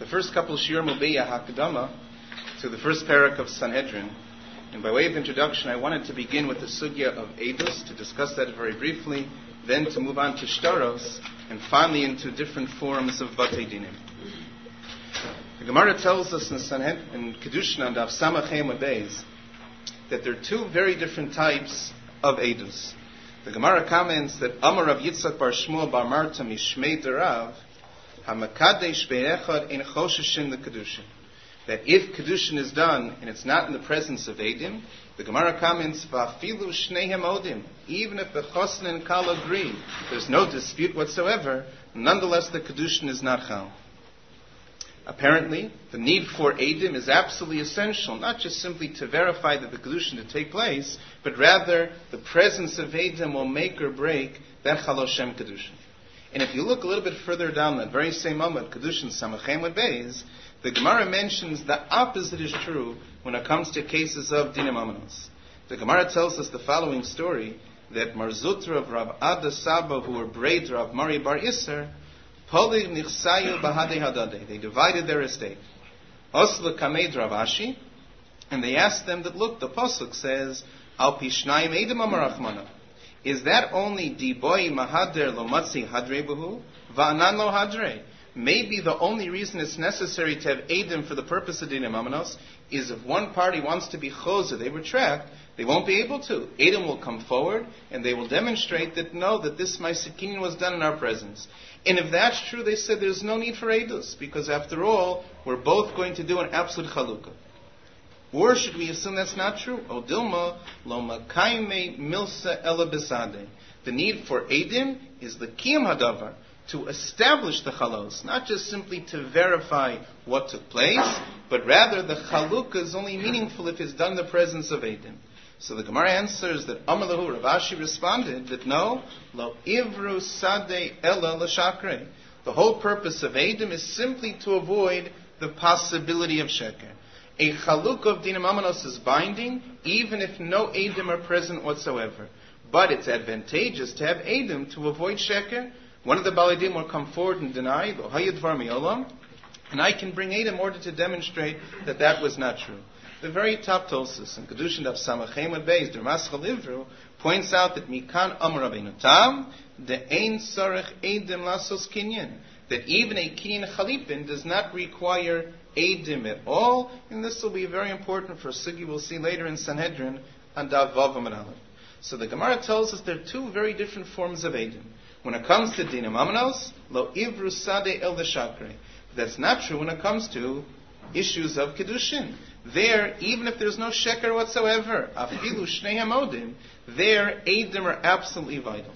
first couple of Shir Mubeya Hakadama to the first parak of Sanhedrin. And by way of introduction, I wanted to begin with the sugya of Eidos, to discuss that very briefly, then to move on to Shtaros, and finally into different forms of Batei Dinim. The Gemara tells us in Kedushin and Daf Samach Amud Beis that there are two very different types of Eidos. The Gemara comments that Amar Rav Yitzchak bar Shmuel bar Marta mishmei derav hamakadesh be'echad in choshishin the Kedushin. That if Kedushin is done and it's not in the presence of Eidim, the Gemara comments va'afilu shnehem odim, even if the Chosn and Kal agree, there's no dispute whatsoever, nonetheless the Kedushin is not chal. Apparently, the need for Eidim is absolutely essential, not just simply to verify that the Kedushin to take place, but rather the presence of Eidim will make or break that Chaloshem Kedushin. And if you look a little bit further down that very same moment, Kedushin Samach Amud Beis, the Gemara mentions the opposite is true when it comes to cases of Dinim Amanos. The Gemara tells us the following story, that Mar Zutra of Rav Ada Saba, who were braider of Mari Bar Isser, they divided their estate. Osla Kamed Rav Ashi, and they asked them that, look, the Pasuk says, Al Pishnayim Eidim Amarachmana. Is that only Diboi Mahader Lo Matzi Hadre Buhu? Va'anan Lo Hadre? Maybe the only reason it's necessary to have Eidim for the purpose of Dinim Amanos is if one party wants to be Choser, they retract, they won't be able to. Eidim will come forward and they will demonstrate that no, that this Ma'aseh was done in our presence. And if that's true, they said there's no need for Eidos, because after all, we're both going to do an absolute Chalukah. Or should we assume that's not true? O Dilma, lo makaime milsa ela besade. The need for Eidim is the Kiyam Hadavar, to establish the Chalos, not just simply to verify what took place, but rather the Chalukah is only meaningful if it's done in the presence of Eidim. So the Gemara answers that Amalahu Rav Ashi responded that no, lo ivru sade ela l'shakre. The whole purpose of Eidim is simply to avoid the possibility of sheker. A chaluk of Dinim Amanos is binding, even if no Eidim are present whatsoever. But it's advantageous to have Eidim to avoid sheker. One of the Baladim will come forward and deny, lo hayadvar mi'olam, and I can bring Eidim in order to demonstrate that that was not true. The very top Tosfos in Kedushin Daf Samach Amud Beis, Der Maschal Ivru, points out that Mikan Amar Rabbeinu Tam, the Ein Sarech Eidim Lasos Kinyan, that even a Kinyan Chalipin does not require Eidim at all, and this will be very important for Sugi we'll see later in Sanhedrin and Daf Vav Amud Aleph. So the Gemara tells us there are two very different forms of Eidim. When it comes to Dinim Amanos, Lo Ivru Sade El Shakre. That's not true when it comes to issues of Kedushin. There, even if there's no sheker whatsoever, afilu shnei hamodim, there, Eidim are absolutely vital.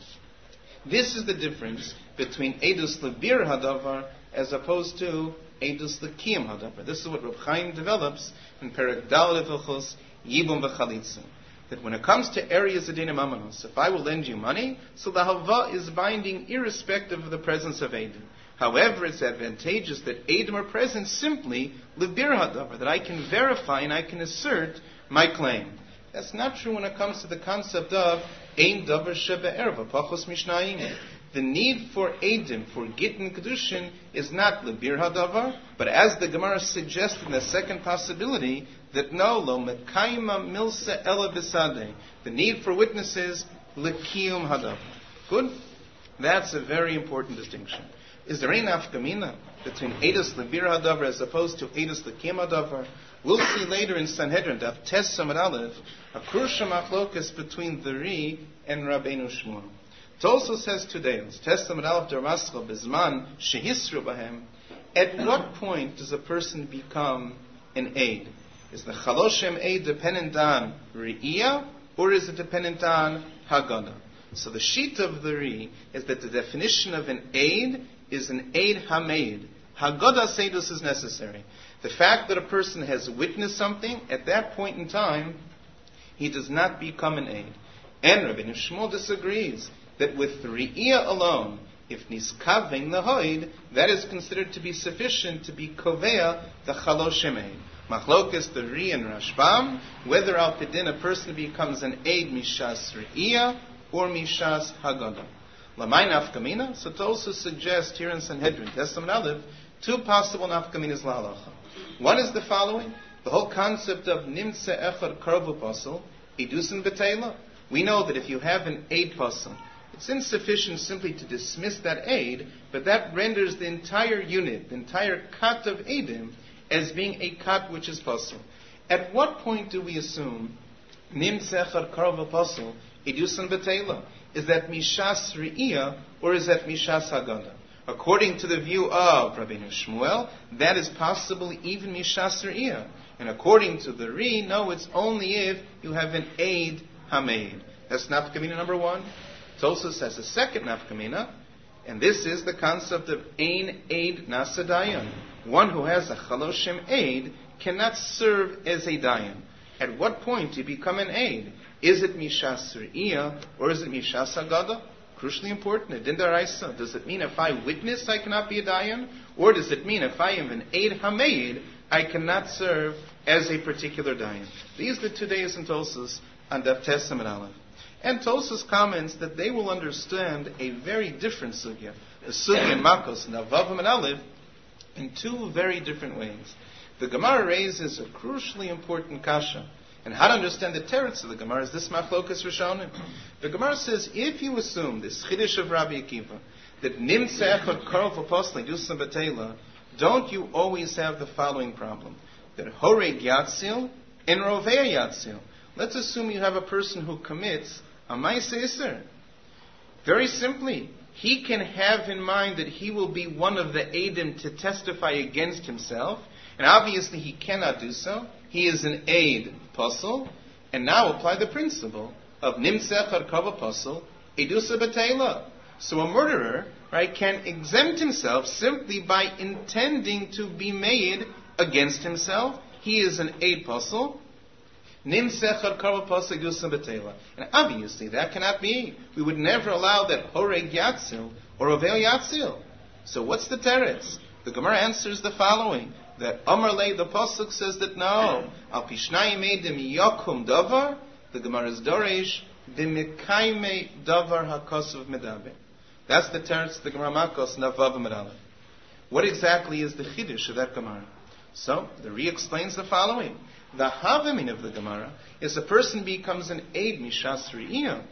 This is the difference between Eidos lebir hadavar as opposed to Eidos lekiyam hadavar. This is what Reb Chaim develops in Perek Daled Hilchos Yibum v'Chalitza. That when it comes to areas of Dinim Amanos, if I will lend you money, so the halva is binding irrespective of the presence of Eidim. However, it's advantageous that Eidim are present simply lebir hadavar, that I can verify and I can assert my claim. That's not true when it comes to the concept of ein davar shebe'erva pachos mishnayim. The need for Eidim, for Gittin Kedushin, is not lebir hadavar, but as the Gemara suggested in the second possibility, that no, lo mekayma milsa ela besade. The need for witnesses, lekiyum hadavar. Good? That's a very important distinction. Is there any nafkamina between Eidos lebir hadavar as opposed to Eidos lekiyum hadavar? We'll see later in Sanhedrin, Daf Tes Samad Aleph, a crucial machlokas between the Ri and Rabbeinu Shmuel. It also says today, Tes Samad Aleph Der Maschal Bizman Shehisru Bahem. At what point does a person become an aid? Is the Chaloshem aid dependent on Re'iyah, or is it dependent on Haggadah? So the sheet of the Ri is that the definition of an aid is an aid hameid. Haggadah seidus is necessary. The fact that a person has witnessed something, at that point in time, he does not become an aid. And Rabbeinu Shmuel disagrees that with Re'iyah alone, if niskavein lahoid, that is considered to be sufficient to be kovea the Chaloshem aid. Machlokas the Ri and Rashbam, whether al pidin a person becomes an aid mishas Re'iyah or mishas Haggadah. Lamay nafkamina, so to also suggest here in Sanhedrin, Tes Samad Aleph, Two possible nafkaminas la'alacha. One is the following. The whole concept of nimtze echad karvu pasel, idusin b'teila. We know that if you have an aid pasel, it's insufficient simply to dismiss that aid, but that renders the entire unit, the entire kat of aidim, as being a kat which is pasel. At what point do we assume nimtze echad karvu pasel, idusin b'teila? Is that mishas re'iyah or is that mishas haggadah? According to the view of Rabbeinu Shmuel, that is possible even mishas re'iyah. And according to the Ri, no, it's only if you have an aid hameid. That's nafkamina number one. Tosfos has a second nafkamina, and this is the concept of ein aid nasa dayan. One who has a chaloshem aid cannot serve as a dayan. At what point do you become an aid? Is it mishas re'iyah or is it mishas haggadah? Crucially important. Does it mean if I witness I cannot be a dayan? Or does it mean if I am an aid hameid, I cannot serve as a particular dayan? These are the 2 days in Tosfos on Daf Tes Amud Aleph. And Tosfos comments that they will understand a very different sugya, the sugya in Makos and Vav Amud Aleph, in two very different ways. The Gemara raises a crucially important kasha. And how to understand the teretz of the Gemara is this machlokas Rishonim. The Gemara says, if you assume this chiddush of Rabbi Akiva, that nimtze echad karov apostle idusam b'teila, don't you always have the following problem? That horeg yatzil and rovei yatzil. Let's assume you have a person who commits a ma'aseh iser. Very simply, he can have in mind that he will be one of the eidim to testify against himself, and obviously he cannot do so. He is an aid puzzle, and now apply the principle of nimtze echad karov apostle idusa b'teila. So a murderer, right, can exempt himself simply by intending to be made against himself. He is an aid puzzle. Nimtze echad karov apostle idusa b'teila. And obviously that cannot be. We would never allow that horeg yatzil or ovel yatzil. So what's the teretz? The Gemara answers the following. That Amar Lei, the Pasuk says that no. Al pishnayim eidim yakum davar. The Gemara is doresh b'mekayme davar hakosov medaber. That's the teretz of the Gemara Makos Navav Amud Aleph. What exactly is the chiddush of that Gemara? So the Ri explains the following: the havamin of the Gemara is a person becomes an aid mishas re'iyah.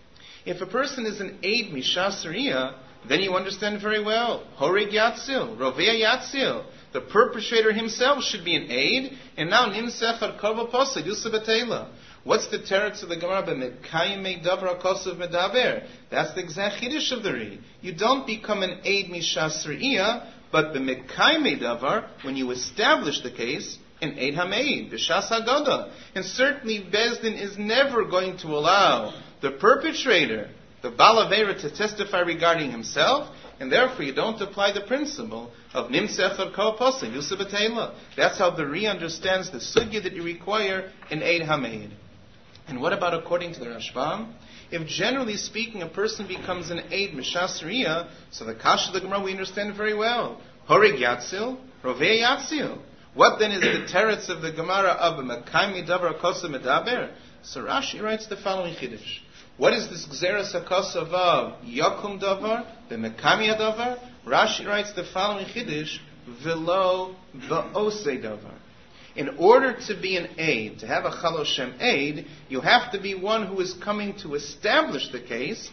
If a person is an aid mishas re'iyah, then you understand very well. Horeg yatzil, rovei yatzil. The perpetrator himself should be an aid, and now nimtze echad karov apostle idusa b'teila. What's the teretz of the Gemara? B'mekayim davar hakosov medaber. That's the exact chiddush of the Ri. You don't become an aid mishas re'iyah, but b'mekayim davar, when you establish the case, an aid hameid, b'shas haggadah. And certainly Bezdin is never going to allow the perpetrator, the Baal Aveira, to testify regarding himself, and therefore you don't apply the principle of nimtze echad karov apostle idusa b'teila. That's how the Ri understands the sugya that you require in aid hameid. And what about according to the Rashbam? If generally speaking a person becomes an aid mishas re'iyah, so the kasha of the Gemara we understand very well. Horeg yatzil, rovei yatzil. What then is the teretz of the Gemara of mekayim davar hakosov medaber? So Rashi writes the following chiddush. What is this gzeras hakosov of yakum davar, the mekayim davar? Rashi writes the following chiddush: v'lo v'osei davar. In order to be an aid, to have a chaloshem aid, you have to be one who is coming to establish the case,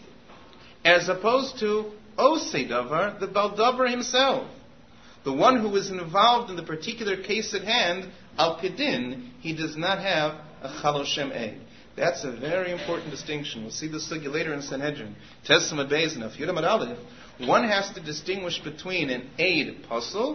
as opposed to osei davar, the baldavar himself. The one who is involved in the particular case at hand, al kedin, he does not have a chaloshem aid. That's a very important distinction. We'll see this sugya later in Sanhedrin. Tes Amud Beis and Yud Amud Aleph. One has to distinguish between an aid puzzle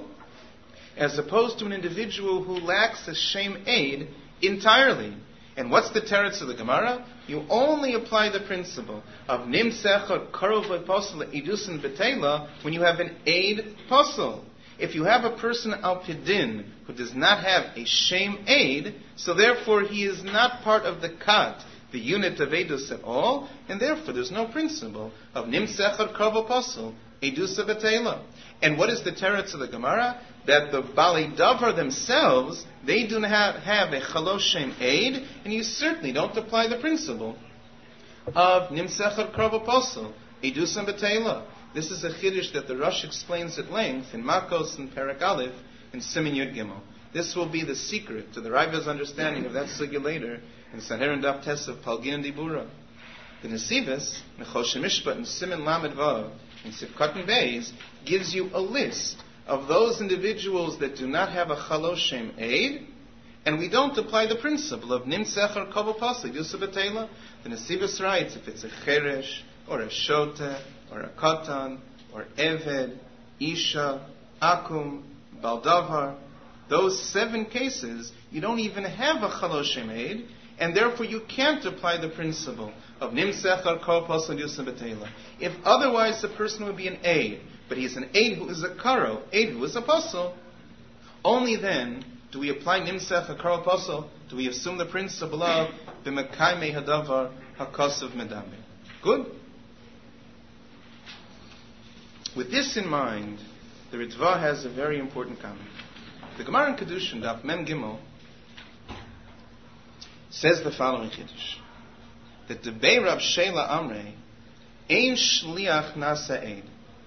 as opposed to an individual who lacks a shem aid entirely. And what's the teretz of the Gemara? You only apply the principle of nimtze echad karov apostle idusin b'teila when you have an aid puzzle. If you have a person al pidin who does not have a shem aid, so therefore he is not part of the kat, the unit of edus at all, and therefore there's no principle of nimtze echad karov apostle idusa b'teila. And what is the teretz of the Gemara? That the Bali Davar themselves, they do not have a chaloshem aid, and you certainly don't apply the principle of nimtze echad karov apostle idusam b'teila. This is a chiddush that the Rosh explains at length in Makos and Perek Aleph in Siman Yud Gimel. This will be the secret to the Raiva's understanding of that sugya later in Sanhedrin Daf Tesav Palgin and Dibura. The Nesivos, Nechoshe Mishpat, and Siman Lamed Vav, and Sivkot and Beis, gives you a list of those individuals that do not have a Chaloshem aid, and we don't apply the principle of Nimtzech or Kobo Pasik, Yusuf Batela. The Nesivos writes, if it's a Cheresh, or a Shoteh, or a Katan, or Eved, Isha, Akum, Baldavar, those 7 cases, you don't even have a Chaloshem aid, and therefore you can't apply the principle of Nimsech or Korpos and Yusuf Batela. If otherwise the person would be an aid, but he's an aid who is a Karo, aid who is a Apostle, only then do we apply Nimsech or Korpos, do we assume the principle of B'mekayme Hadavar HaKosav Medaber. Good? With this in mind, the Ritva has a very important comment. The Gemara in Kedushin, Daf Mem Gimel, says the following Kiddush, that the Bei Rav Sheila Amrei, Ein Shliach Nasa Eid.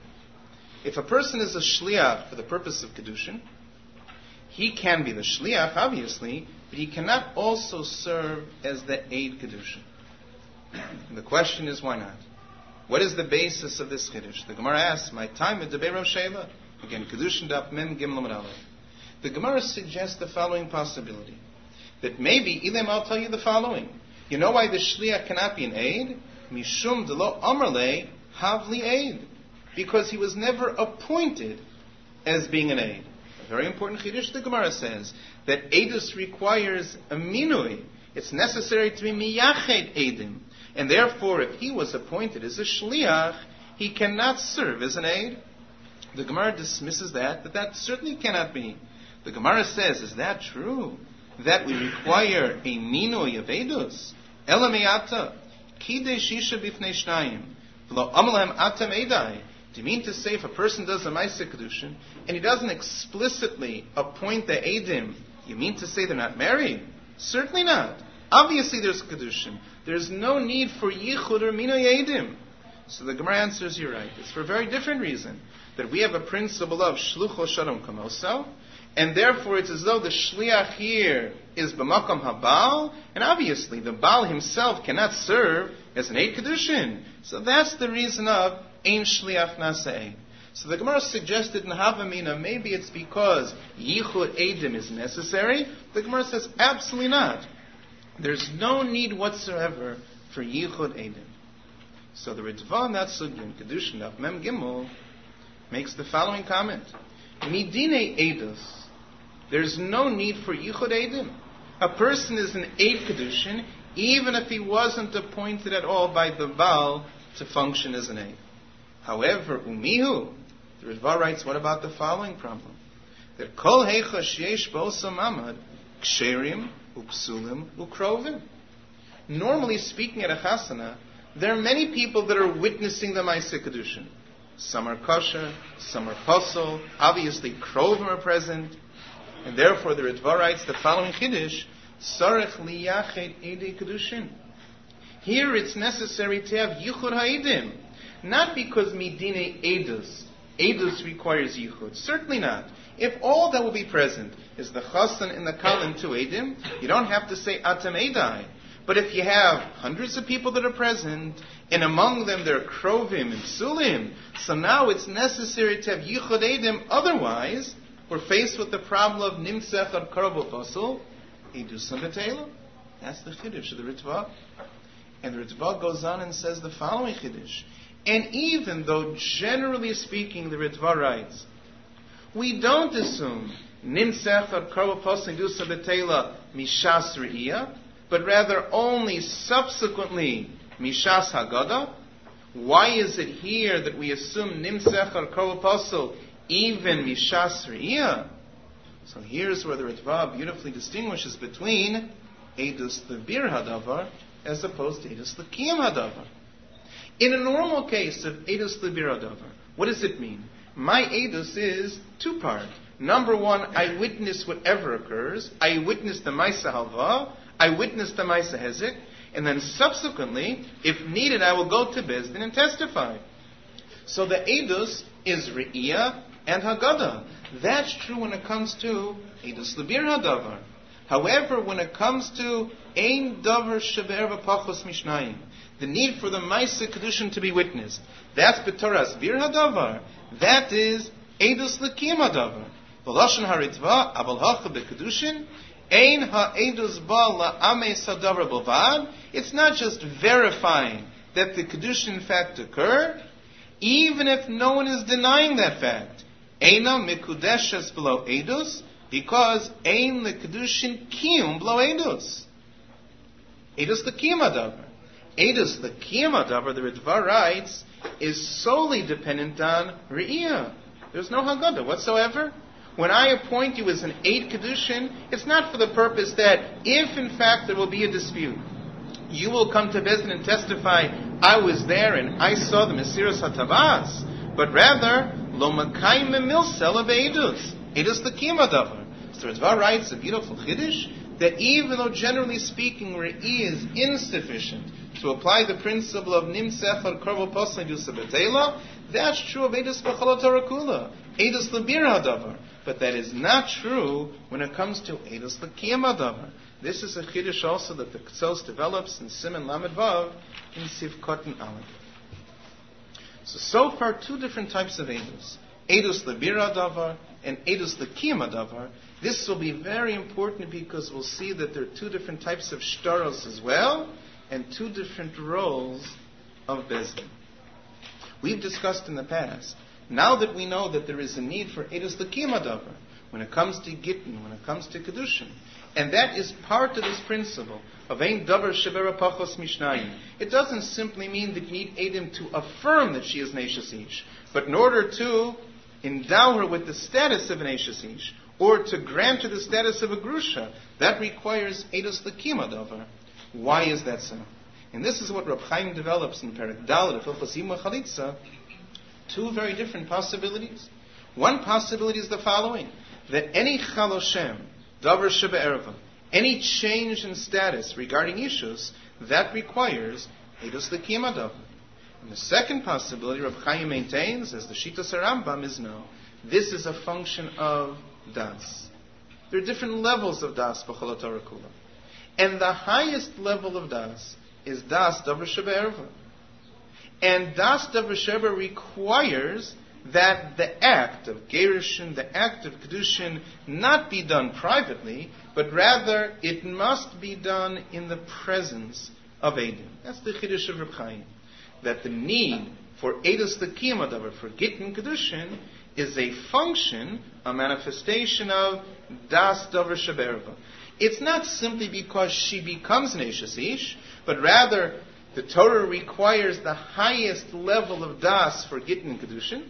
If a person is a Shliach for the purpose of Kedushin, he can be the Shliach, obviously, but he cannot also serve as the Eid Kedushin. And the question is, why not? What is the basis of this Kiddush? The Gemara asks, my time at the Bei Rav Sheila. Again, Kedushin Daf Mem Gimel Amud Aleph. The Gemara suggests the following possibility. That maybe, Ilem, I'll tell you the following. You know why the Shliach cannot be an aid? Mishum de lo Amrle Havli aid. Because he was never appointed as being an aid. A very important Chiddush, the Gemara says, that Eidus requires a minui. It's necessary to be miyached Eidim. And therefore, if he was appointed as a Shliach, he cannot serve as an aid. The Gemara dismisses that that certainly cannot be. The Gemara says, is that true? That we require a minui of edus? Ela me'ata, kidei shisha bifnei shnayim, v'lo amalahem atam edai. Do you mean to say if a person does a Maaseh Kedushin, and he doesn't explicitly appoint the edim, you mean to say they're not married? Certainly not. Obviously there's Kedushin. There's no need for yichud or minui edim. So the Gemara answers, you're right. It's for a very different reason. That we have a principle of shlucho shalom kamoso, and therefore it's as though the shliach here is b'makom habal, and obviously the Baal himself cannot serve as an Eid Kedushin. So that's the reason of ein shliach nasa. So the Gemara suggested in Havamina, maybe it's because yichud edim is necessary. The Gemara says absolutely not. There's no need whatsoever for yichud edim. So the Ritva on that sugya in Kedushin of Mem Gimel makes the following comment. Midine edus, there's no need for yichud edim. A person is an Eid Kedushin even if he wasn't appointed at all by the Baal to function as an Eid. However, umihu, the Ritva writes, what about the following problem? That kol heicha sheyesh bo'oso mamad ksherim upsulim ukrovim. Normally speaking at a chasana, there are many people that are witnessing the Maaseh Kedushin. Some are kosher, some are posel, obviously krovim are present, and therefore the Ritva writes the following Kiddush, Sarech liyached edei Kedushin. Here it's necessary to have yichud ha'idim, not because midine edus requires yichud, certainly not. If all that will be present is the chasan and the kalim to edim, you don't have to say atam edai. But if you have hundreds of people that are present, and among them there are krovim and sulim, so now it's necessary to have yichud edim. Otherwise, we're faced with the problem of nimsech ad karbo pasul, edusam betela. That's the chiddush of the Ritva. And the Ritva goes on and says the following chiddush. And even though, generally speaking, the Ritva writes, we don't assume nimsech ad karbo pasul edusam betela mishas re'iyah, but rather only subsequently Mishas Haggadah. Why is it here that we assume Nimsech or Kol Apostle even Mishas Re'iyah? So here's where the Ritva beautifully distinguishes between Eidus Lebir Hadavar as opposed to Eidus Lekiyam Hadavar. In a normal case of Eidus Lebir Hadavar, what does it mean? My Eidus is two-part. Number one, I witness whatever occurs. I witness the Maaseh Halva. I witness the Maaseh Hezek, and then subsequently, if needed, I will go to Bezdin and testify. So the Edus is Re'iyah and Haggadah. That's true when it comes to Edus Lebir Hadavar. However, when it comes to Ein Davar Sheber V'Pachos Mishnayim, the need for the Maaseh Kedushin to be witnessed, that's B'Toras Bir Hadavar. That is Edus L'Kiyum Hadavar. V'Lashon HaRitva Abal Hacha B'Kedushin Ein HaEdus Ba La'amei Sadavar B'Vad. It's not just verifying that the Kedushin in fact occurred, even if no one is denying that fact. Eina Mikudeshes below Edus, because Ein L'Kedushin Kiyum below Edus. Edus L'Kiyum Hadavar. Edus L'Kiyum Hadavar, the Ritva writes, is solely dependent on Re'iyah. There's no Haggadah whatsoever. When I appoint you as an Eid Kedushin, it's not for the purpose that if in fact there will be a dispute, you will come to Bezdin and testify, I was there and I saw the Mesiras HaTavas, but rather, Lo Makayim Milsel of Edus. Edus L'Kiyum Hadavar. So Ritva writes a beautiful Chiddush that even though generally speaking Re'iyah is insufficient to apply the principle of Nimsech al Korvo Posla Yusabetela, that's true of Edus B'Chalot Harakula, Edus Lebir Hadavar. But that is not true when it comes to Edus L'Kiyum Hadavar. This is a Chiddush also that the Ktsos develops in Siman Lamed Vav in Sivkot and Aleph. So far, two different types of Edus. Edus Lebir Hadavar and Edus L'Kiyum Hadavar. This will be very important because we'll see that there are two different types of shtaros as well, and two different roles of Bezdin. We've discussed in the past, now that we know that there is a need for Edus L'Kiyum Hadavar, when it comes to Gittin, when it comes to Kedushin, and that is part of this principle of Ein Davar Sheber Pachos Mishnayim. It doesn't simply mean that you need Edim to affirm that she is an Eishes Ish, but in order to endow her with the status of an Eishes Ish, or to grant her the status of a Grusha, that requires Edus L'Kiyum Hadavar. Why is that so? And this is what Reb Chaim develops in Perek Dalet of Hilchos Yibum Chalitza. Two very different possibilities. One possibility is the following: that any Chaloshem, Davar Shebe'erva, any change in status regarding issues, that requires Edus L'Kiyum Hadavar. And the second possibility, Reb Chaim maintains, as the Shitas Rambam is no, this is a function of Das. There are different levels of Das B'Chalot Harakula. And the highest level of Das is Das Davar Shebe'erva. And Das Davar Shebe'erva requires that the act of Gerushin, the act of Kedushin, not be done privately, but rather it must be done in the presence of Eidim. That's the Chiddush of Reb Chaim. That the need for Edus L'Kiyum Hadavar, for Gittin Kedushin, is a function, a manifestation of Das Davar Shebe'erva. It's not simply because she becomes an Eishes Ish, but rather the Torah requires the highest level of Das for Gittin Kedushin,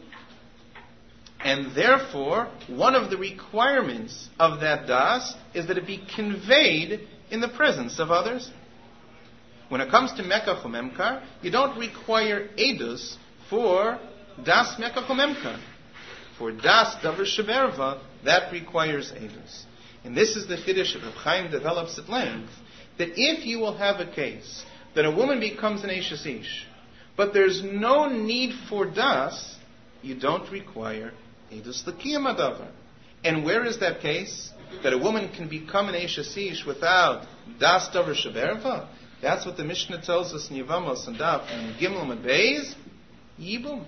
and therefore one of the requirements of that Das is that it be conveyed in the presence of others. When it comes to Mekach Umemkar, you don't require Edus for Das Mekach Umemkar. For Das Davar Shebe'erva, that requires Edus. And this is the Chiddush that Reb Chaim develops at length, that if you will have a case that a woman becomes an Eishes Ish, but there's no need for Das, you don't require Edus L'Kiyum Hadavar. And where is that case? That a woman can become an Eishes Ish without Das Davar Shebe'erva? That's what the Mishnah tells us in Yevamos and Daf and Gimel and Beis, Yibum.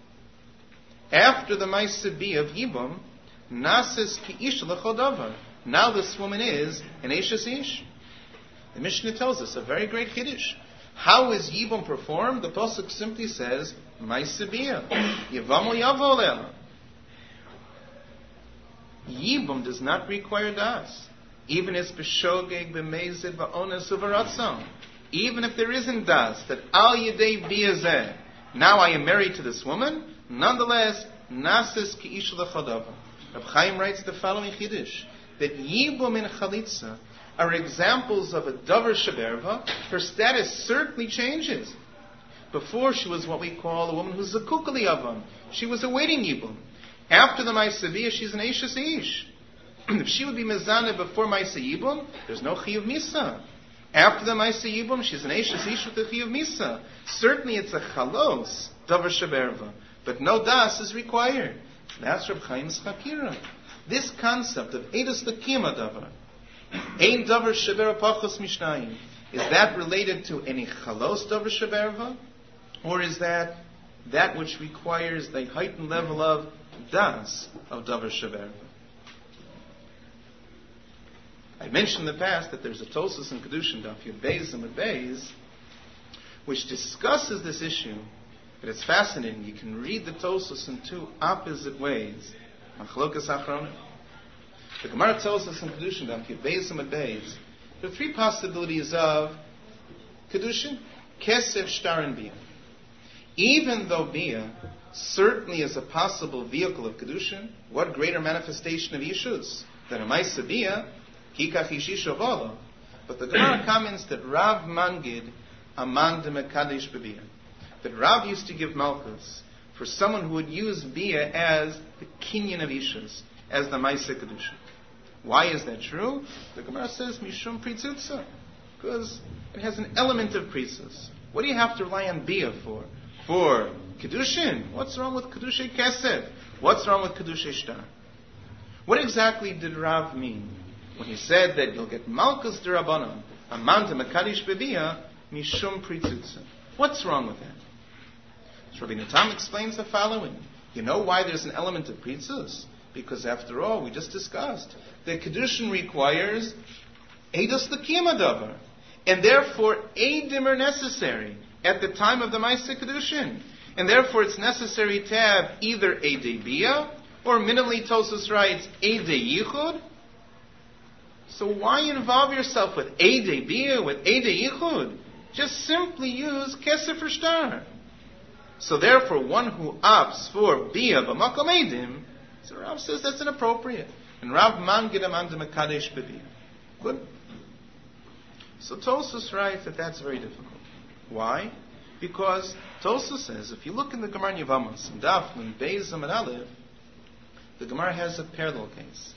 After the Ma'aseh Bia of Yibum, Nases Ki Ish L'Chol Davar. Now this woman is an Eishes Ish. The Mishnah tells us a very great Chiddush. How is Yibum performed? The Pasuk simply says, Ma'aseh Bia. Yevamu Yavo Leila. Yibum does not require Das. Even if b'shogeg, b'mezid, b'ones, u'v'ratzon. Even if there isn't Das, that al yedei biyazeh, now I am married to this woman, nonetheless, nases ki ish l'chodava. Reb Chaim writes the following Chiddush, that Yibum and Chalitza are examples of a Davar Shebe'erva. Her status certainly changes. Before she was what we call a woman who's a kukali avam. She was awaiting Yibum. After the Ma'aseh Bia, she's an Eishes Ish. If she would be mezaneh before Ma'aseh Yibum, there's no Chiyuv Misa. After the Ma'aseh Yibum, she's an Eishes Ish with the Chiyuv Misa. Certainly it's a Chalos, Davar Shebe'erva. but no das is required. That's Reb Chaim's Chakira. This concept of Eidos L'Kiyum Davar, Ein Davar Sheber Pachos Mishnayim, is that related to any Chalos Davar Sheberva, or is that which requires the heightened level of das of Davar Sheberva? I mentioned in the past that there's a Tosas in Kedushin Daf Yud Beis and Beis, which discusses this issue. But it's fascinating. You can read the Tosas in two opposite ways. Machlokas Achronim. The Gemara tells us in Kedushin Daf Yud Beis and Beis there are three possibilities of Kedushin: Kesef, Shtar, and Bia. Even though Bia certainly is a possible vehicle of Kedushin, what greater manifestation of Yishus than a Maisa Bia? Kikach Yishisho Volo. But the Gemara comments that Rav Mangid Aman de Mekadesh Bebia. That Rav used to give Malchus for someone who would use Bia as the Kinyan of Yishus, as the Maisa Kedushin. Why is that true? The Gemara says Mishum Pritzutza, because it has an element of Pritzus. What do you have to rely on Bia for? For Kedushin? What's wrong with Kedushay Kesef? What's wrong with Kedushay Shtar? What exactly did Rav mean when he said that you'll get Malchus D'Rabbanan, Aman de Mekadesh Bebia, Mishum Pritzutza? What's wrong with that? So Rabbeinu Tam explains the following. You know why there's an element of Pritzus? Because after all, we just discussed that Kedushin requires Eidos L'Kiyum Davar. And therefore, Eidim are necessary at the time of the Maisa Kedushin. And therefore, it's necessary to have either Eidei Bia, or minimally Tosas writes Eidei Yichud. So why involve yourself with Eidei Bia, with Eidei Yichud? Just simply use Kesef or Shtar. So therefore, one who opts for Bia b'makom Eidim, so Rav says that's inappropriate. And Rav Mangid Aman de Mekadesh Bebia. Good. So Tosfos writes that that's very difficult. Why? Because Tosfos says, if you look in the Gemara Yevamos, in Daf, in Beis Amud Aleph, the Gemara has a parallel case.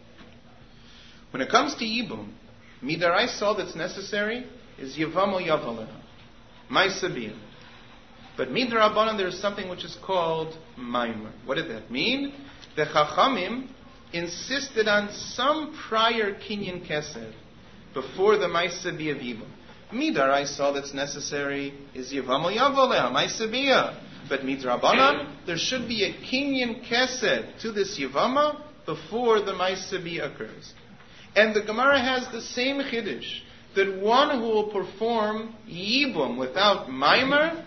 When it comes to Yibum, Midaraisa all that's necessary is Yevamo Yavaleha, Maisa Bia. But Midrabanan there is something which is called Maimer. What did that mean? The Chachamim insisted on some prior Kinyan Kesed before the Maisa Bia Vibum. Midaraisa all that's necessary is Yevamo Yavaleha, Maisa Bia. But Midrabanan, there should be a Kinyan Kesed to this Yevama before the Maisa Bia occurs. And the Gemara has the same Chiddush, that one who will perform Yibum without Maimer,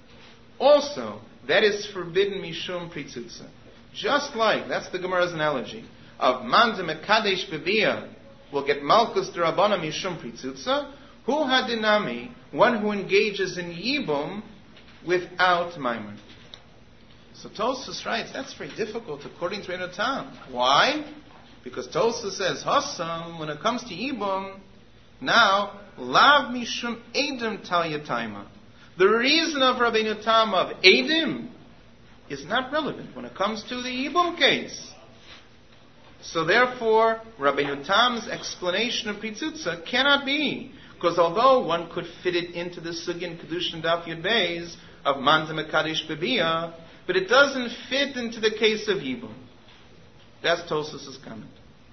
also, that is forbidden Mishum Pritzutza. Just like, that's the Gemara's analogy, of Man de Mekadesh Bebia will get Malchus D'Rabbanan Mishum Pritzutza, Hu Hadinami, one who engages in Yibum without Maimer. So Tosfos writes, that's very difficult according to Rabbeinu Tam. Why? Because Tosfos says, Hassam, when it comes to Yibum, now, Lav Mishum Eidim Talyataima. The reason of Rabbeinu Tam of Eidim is not relevant when it comes to the Yibum case. So therefore, Rabbeinu Tam's explanation of Pritzutza cannot be. Because although one could fit it into the Sugyan Kedushin Daf Yud Beis of Man de Mekadesh Bebia, but it doesn't fit into the case of Yibum. That's Tosfos' comment.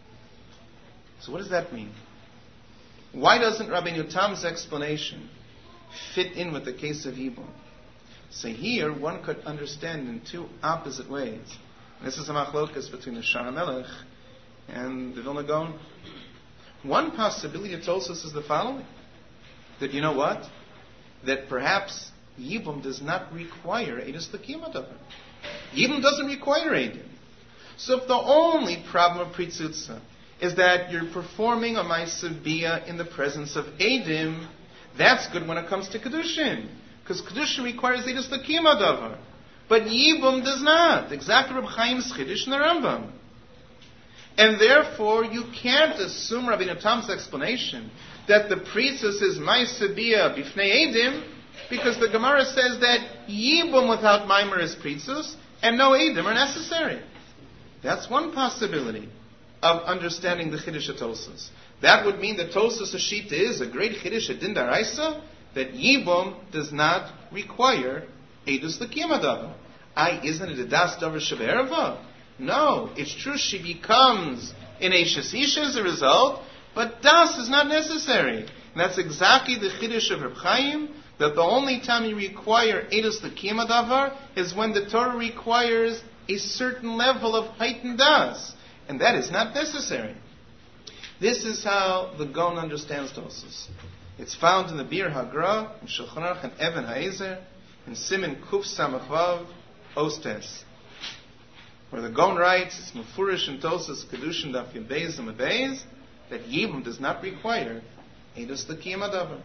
So what does that mean? Why doesn't Rabbeinu Tam's explanation fit in with the case of Yibum? So here one could understand in two opposite ways. And this is a machlokas between the Shara Melech and the Vilna Gaon. One possibility of Tosfos is the following: that you know what? That perhaps Yibum does not require Eidos L'Kiyum Davar. Yibum doesn't require Eidim. So if the only problem of Pritzutza is that you're performing a Maisa Bia in the presence of Eidim, that's good when it comes to Kedushin. Because Kedushin requires Eidos L'Kiyum Davar. But Yibum does not. Exactly Reb Chaim's Chiddush in the Rambam. And therefore, you can't assume Rabbeinu Tam's explanation that the Pritzus is Maisa Bia Bifnei Eidim, because the Gemara says that Yibum without Maimer is Pritzus, and no Eidim are necessary. That's one possibility of understanding the Chiddush of Tosfos. That would mean that Tosfos Ashita is a great Chiddush at Din Daraisa, that Yibum does not require Eidos L'Kiyum Davar. Isn't it a das davar sheberva? No, it's true she becomes an Eishes Isha as a result, but das is not necessary. And that's exactly the Chiddush of Reb Chaim, that the only time you require Eidos L'Kiyam Davar is when the Torah requires a certain level of heightened das. And that is not necessary. This is how the Gaon understands Tosfos. It's found in the Bir Hagra, in Shulchan Aruch, and Even HaEzer, in Siman Kuf Samach Vav, Ostes, where the Gaon writes, it's Mefurish in Tosfos Kedushin Daf Yud Beis and Beis, that Yibum does not require Eidos L'Kiyam Davar.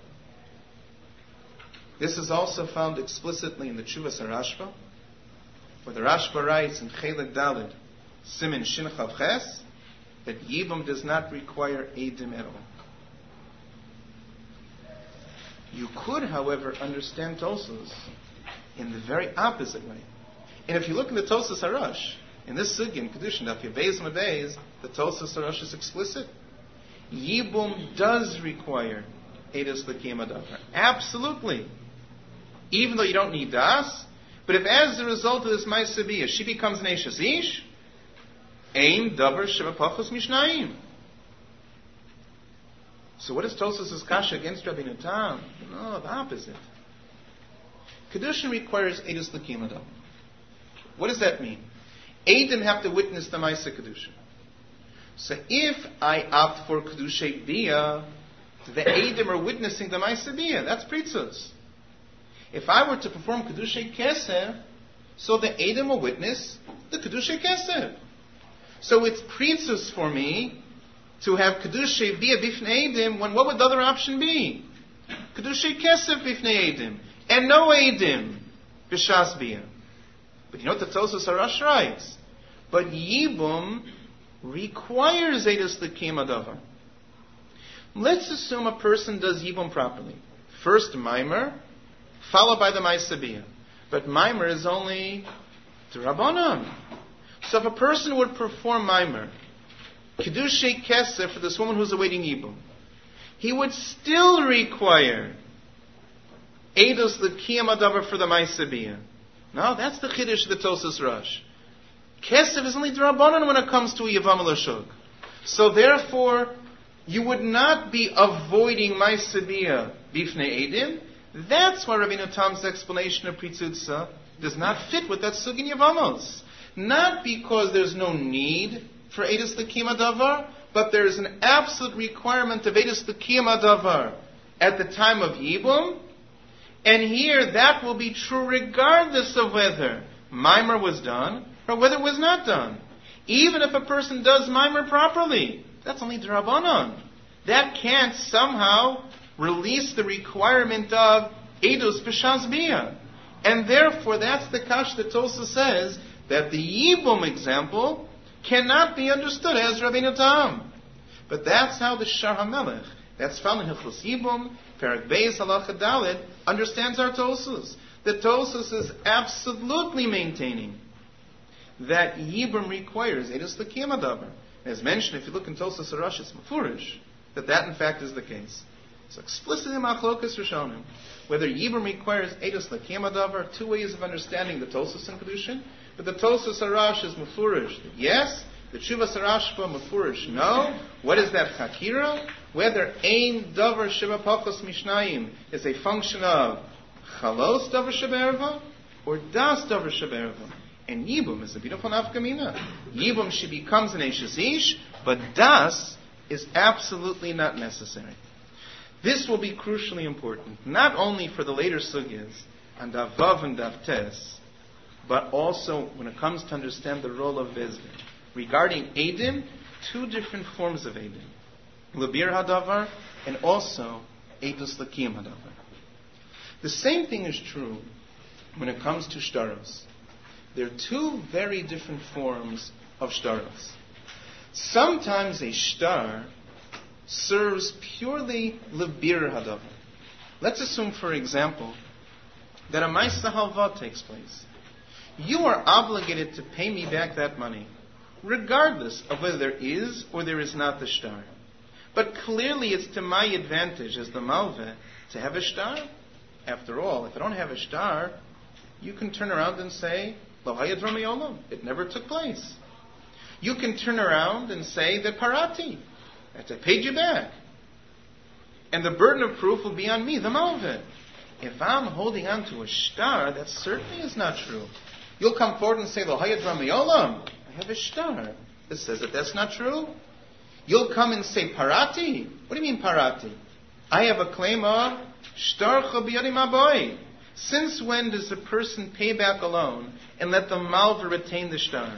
This is also found explicitly in the Tshuvas HaRashba, where the Rashba writes in Chelik Daled, Siman Shin Chav Ches, that Yibum does not require Eidim at all. You could, however, understand Tosfos in the very opposite way. And if you look in the Tosfos HaRosh, in this sugya, in Kedushin, Daf Yud Beis and Beis, the Tosfos HaRosh is explicit. Yibum does require Eidos L'Kiyam Davar. Absolutely. Even though you don't need das, but if as a result of this Ma'aseh she becomes an Eishes Ish, Ein Davar Sheva Pachos Mishnayim. So what is Tosfos' kasha against Rabbeinu Tam? No, the opposite. Kedushin requires Eidos L'Kiyam Davar. What does that mean? Eidim have to witness the Ma'aseh Kedushin. So if I opt for Kedushei Bia, the Eidim are witnessing the Ma'aseh Bia. That's Pritzos. If I were to perform Kedushei Kesef, so the Eidim will witness the Kedushei Kesef. So it's Pritzos for me to have Kedushei Bia Bifnei Eidim, when what would the other option be? Kedushei Kesef Bifnei Eidim. And no Eidim B'Shas Bia. But you know what the Tosfos HaRosh writes? But Yibum requires Eidos L'Kiyam Davar. Let's assume a person does Yibum properly. First Maimer, followed by the Ma'aseh Bia. But Maimer is only D'Rabbanan. So if a person would perform Maimer, Kedushei Kesef for this woman who's awaiting Yibum, he would still require Eidos L'Kiyam Davar for the Ma'aseh Bia. No, that's the Chiddush of the Tosfos HaRosh. Kesef is only D'Rabbanan when it comes to a Yavam L'Shug. So therefore, you would not be avoiding Ma'aseh Bia Bifnei Eidim. That's why Rabbeinu Tam's explanation of Pritzutza does not fit with that Sug in Yavamos. Not because there's no need for Eidos L'Kiyam Davar, but there is an absolute requirement of Eidos L'Kiyam Davar at the time of Yibum. And here, that will be true regardless of whether Maimer was done or whether it was not done. Even if a person does Maimer properly, that's only D'Rabbanan. That can't somehow release the requirement of Eidos B'Shas Bia. And therefore, that's the kash that Tosfos says that the Yibum example cannot be understood as Rabbeinu Tam. But that's how the Shar HaMelech, that's found in Hilchos Yibum, Perek Beis Halacha Daled, understands our Tosfos. The Tosfos is absolutely maintaining that Yibum requires Eidos L'Kiyam Davar. As mentioned, if you look in Tosfos HaRosh, it's Mefurish, that in fact is the case. So explicitly Machlokas Rishonim, whether Yibum requires Eidos L'Kiyam Davar, two ways of understanding the Tosfos and Kedushin, but the Tosfos HaRosh is Mefurish. Yes, the Tshuvas HaRashba Mefurish. No. What is that Chakira? Whether Ein Davar Sheva Pachos Mishnayim is a function of Chalos Davar Sheberva or Das Davar Sheberva. And Yibum is a beautiful nafkamina. Yibum, she becomes an Eishes Ish, but Das is absolutely not necessary. This will be crucially important, not only for the later sugyas, and Daf Vav and Daf Tes, but also when it comes to understand the role of Bezdin. Regarding Eidim, two different forms of Eidim. Lebir Hadavar, and also Eidos L'Kiyam Hadavar. The same thing is true when it comes to Shtaros. There are two very different forms of Shtaros. Sometimes a Shtar serves purely Lebir Hadavar. Let's assume, for example, that a Ma'aseh Halva takes place. You are obligated to pay me back that money, regardless of whether there is or there is not the Shtar. But clearly it's to my advantage as the Malveh to have a Shtar. After all, if I don't have a Shtar, you can turn around and say, Lo hayad ramayolam. It never took place. You can turn around and say that parati, that I paid you back. And the burden of proof will be on me, the malveh. If I'm holding on to a shtar, that certainly is not true. You'll come forward and say, Lo hayad ramayolam. I have a shtar that says that that's not true. You'll come and say, parati. What do you mean parati? I have a claim of shtar chabiyadim aboy. Since when does a person pay back a loan and let the malva retain the shtar?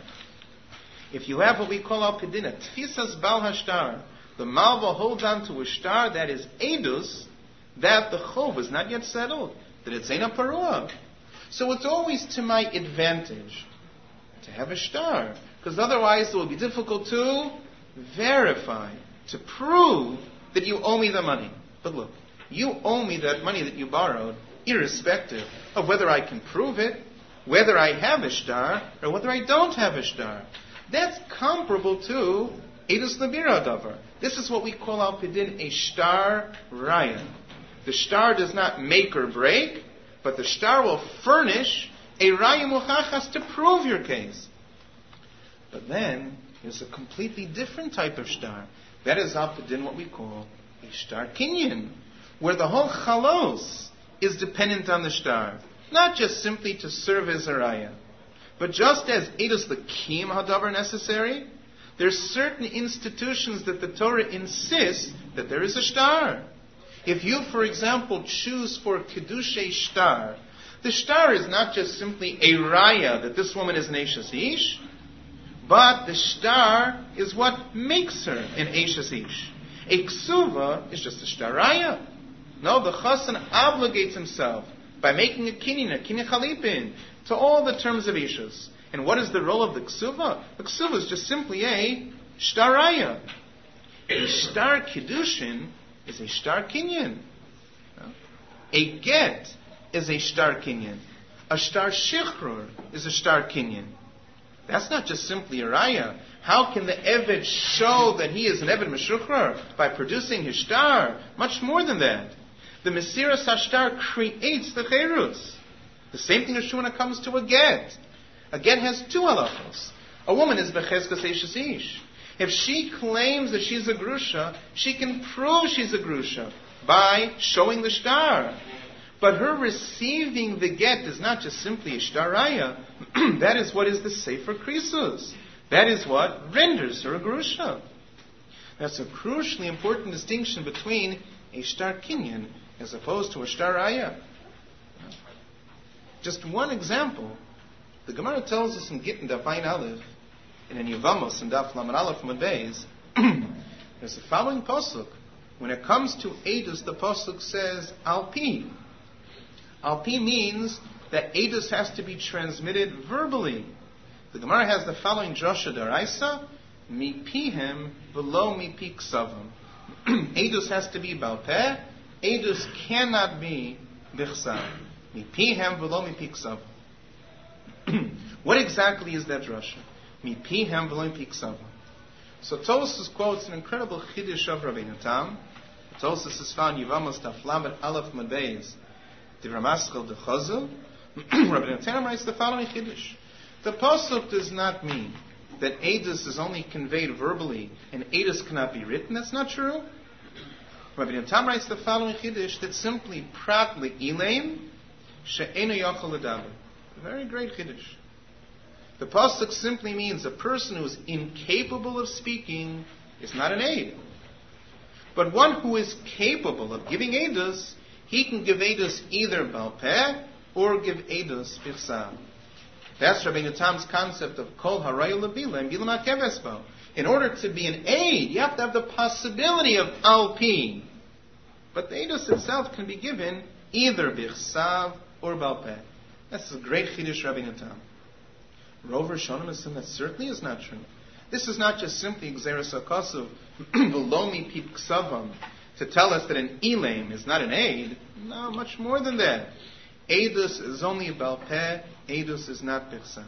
If you have what we call al pidina, tfisas bal hashtar, the malva holds on to a shtar that is edus, that the chov is not yet settled, that it's ain't a parua. So it's always to my advantage to have a shtar, because otherwise it will be difficult to verify, to prove that you owe me the money. But look, you owe me that money that you borrowed, irrespective of whether I can prove it, whether I have a shtar, or whether I don't have a shtar. That's comparable to edus labira davar. This is what we call al pidin a shtar raya. The shtar does not make or break, but the shtar will furnish a raya muchachas to prove your case. But then there's a completely different type of shtar. That is al pidin what we call a shtar kinyan, where the whole chalos is dependent on the shtar, not just simply to serve as a raya. But just as edus l'kiyum hadavar necessary, there's certain institutions that the Torah insists that there is a shtar. If you, for example, choose for kedushay shtar, the shtar is not just simply a raya that this woman is an eishes ish, but the shtar is what makes her an eishes ish. A ksuva is just a shtar raya. No, the chassan obligates himself by making a kinyan chalipin, to all the terms of ishus. And what is the role of the ksuva? The ksuva is just simply a shtaraya. A shtar kiddushin is a shtar kinyan. A get is a shtar kinyan. A shtar shichrur is a shtar kinyan. That's not just simply a raya. How can the eved show that he is an eved meshukrar? By producing his shtar. Much more than that. The mesiras hashtar creates the cherus. The same thing is true when it comes to a get. A get has two halachos. A woman is bechezkas eishes ish. If she claims that she's a grusha, she can prove she's a grusha by showing the shtar. But her receiving the get is not just simply a shtaraya. That is what is the sefer krisus. That is what renders her a grusha. That's a crucially important distinction between a shtar kinyan as opposed to a shtaraya. Just one example. The Gemara tells us in Gittin Daf Ayin Aleph, and in Yevamos and Daf Lamed Aleph Mud Beis, there's the following pasuk. When it comes to edus, the pasuk says alpi. Alpi means that edus has to be transmitted verbally. The Gemara has the following drasha daraisa: mipihem v'lo mipi ksavam. Edus has to be balpeh. Edus cannot be bichsav. Mipihem v'lo mipi ksavam. What exactly is that drasha? Mipihem v'lo mipi ksavam. So Tosfos quotes an incredible chiddush of Rabbeinu Tam. Tosfos is found Yevamos Daf Lamed Aleph Mud Beis. The Ramaschal de Chazal. Rabbeinu Tam writes the following chiddush. The pasuk does not mean that edus is only conveyed verbally and edus cannot be written. That's not true. Rabbeinu Tam writes the following chiddush that simply prat le'ileim she'enu yachol ledaber. A very great chiddush. The pasuk simply means a person who is incapable of speaking is not an aid. But one who is capable of giving edus, he can give edus either balpeh or give edus bichsav. That's Rabbeinu Tam's concept of kol harayu lebila and bila makevesbo. In order to be an aid, you have to have the possibility of alpi. But the edus itself can be given either bichsav or balpeh. That's a great chiddush Rabbeinu Tam. Rover Shonim is saying that certainly is not true. This is not just simply Gzeres HaKosuv, V'lomi Pip Ksavam, to tell us that an Elaim is not an aid. No, much more than that. Eidus is only Balpeh, Eidus is not Bichsav.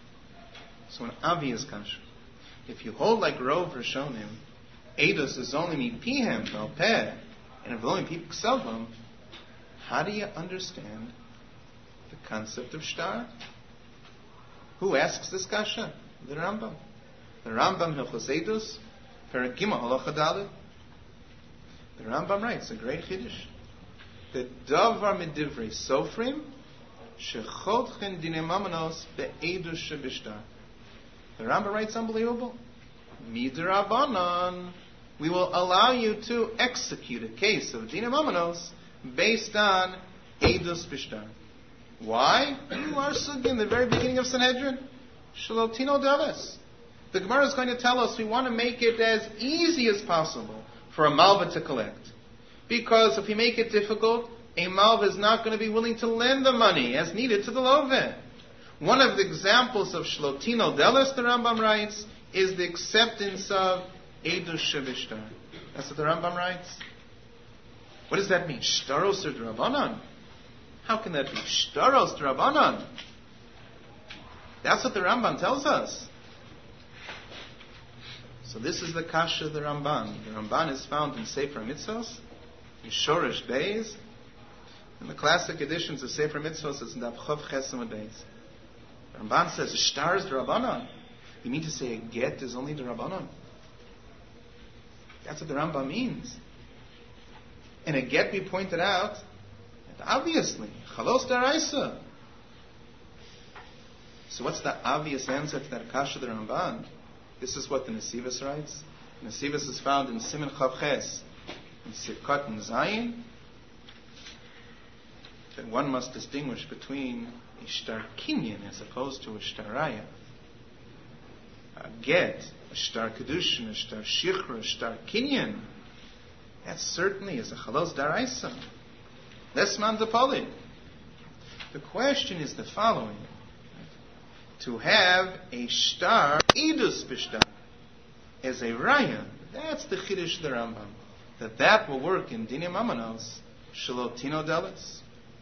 So an obvious kasha. If you hold like Rover Shonim, Eidus is only Mipihem, Balpeh, and V'lomi Pip Ksavam, how do you understand the concept of shtar? Who asks this kasha? The Rambam. The Rambam Hilchos Eidus, Perek Gimel Halacha Daled. The Rambam writes a great chiddush. The davar medivrei sofrim shechodchen dinei mamanos be'edus shebishtar. The Rambam writes unbelievable. Midrabanan, we will allow you to execute a case of dinei mamanos based on edus bishtar. Why? You are sugi in the very beginning of Sanhedrin. Shalotino Deves. The Gemara is going to tell us we want to make it as easy as possible for a malva to collect. Because if we make it difficult, a malva is not going to be willing to lend the money as needed to the loveh. One of the examples of Shlotino Deles, the Rambam writes, is the acceptance of Edus Shevishtar. That's what the Rambam writes. What does that mean? Shtaros or Drabanan? How can that be? Shtaros Drabanan. That's what the Rambam tells us. So this is the kasha of the Ramban. The Ramban is found in Sefer Mitzvos, in Shoresh Beis. In the classic editions of Sefer Mitzvos, it's in Daf Chav Chesem Beis. The Ramban says, Shtar is the Rabbanon. You mean to say a get is only the Rabbanon? That's what the Rambam means. And a get, we pointed out, that obviously, Chalos Daraisa. So what's the obvious answer to that kasha of the Ramban? This is what the Nesivos writes. Nesivos is found in Siman Chav Ches, in Sivkot and Zayin, that one must distinguish between a shtar kinyan as opposed to a shtar raya. A get, a shtar kedushin, a shtar shichra, a shtar kinyan, that certainly is a chalos daraisa. Lesman depoli. The question is the following. To have a shtar idus b'shtar as a raya, that's the chiddush of the Rambam. That will work in dinei mamanos shalotino delis.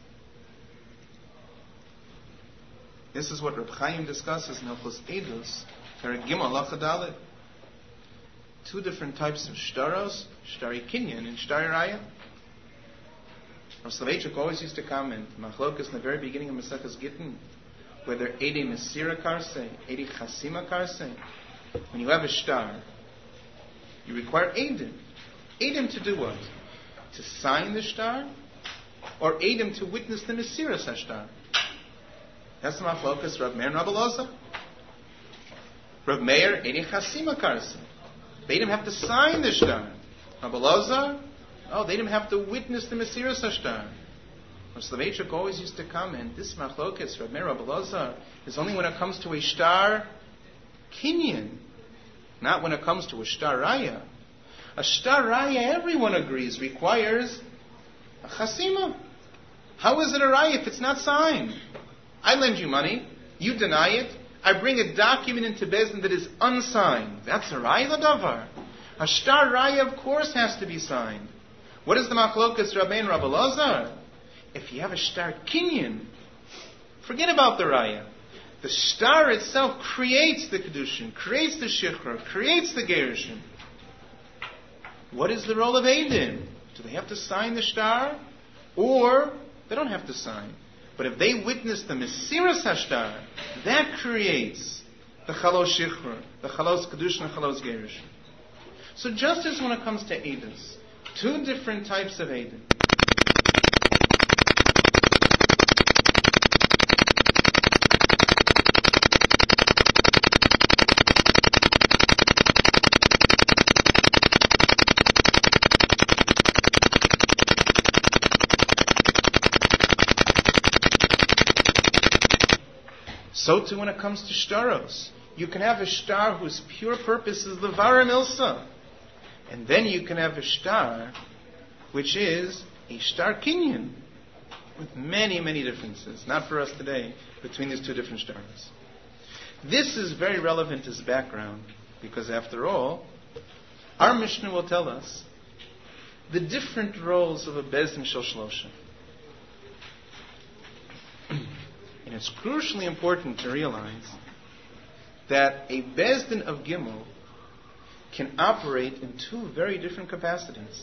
This is what Reb Chaim discusses in Hilchos Eidus, Perek Gimel Halacha Daled. Two different types of shtaros, shtari kinyan and shtari raya. Rav Soloveitchik always used to comment, Machlokas in the very beginning of Maseches Gittin, whether Edi Mesira Karse, Edi Chasima Karse. When you have a shtar, you require Edim. Edim to do what? To sign the shtar? Or Edim to witness the Mesira Shtar? That's the Machlokas, Rav Meir and Rabbi Elazar. Rav Meir, Edi Chasima Karse. They didn't have to sign the shtar. Rabbi Elazar, they didn't have to witness the Mesira Shtar. Soloveitchik always used to comment, this Machlokas, Rav Meir, Rabbi Elazar, is only when it comes to a shtar kinyan, not when it comes to a shtar raya. A shtar raya, everyone agrees, requires a chasima. How is it a raya if it's not signed? I lend you money, you deny it, I bring a document into Bezdin that is unsigned. That's a raya l'davar. A shtar raya, of course, has to be signed. What is the Machlokas, Rav Meir and Rabbi Elazar? If you have a shtar kinyan, forget about the raya. The shtar itself creates the kedushin, creates the shichra, creates the gerushin. What is the role of Eidim? Do they have to sign the shtar? Or they don't have to sign. But if they witness the Mesiras HaShtar, that creates the chalos shichra, the chalos kedushin, the chalos gerushin. So just as when it comes to Eidos, two different types of Eidim. So too when it comes to shtaros. You can have a shtar whose pure purpose is the vara milsa. And then you can have a shtar which is a shtar kinyan, with many, many differences, not for us today, between these two different shtars. This is very relevant as background, because after all, our Mishnah will tell us the different roles of a Bezdin Shel Shlosha. And it's crucially important to realize that a Bezdin of Gimel can operate in two very different capacities.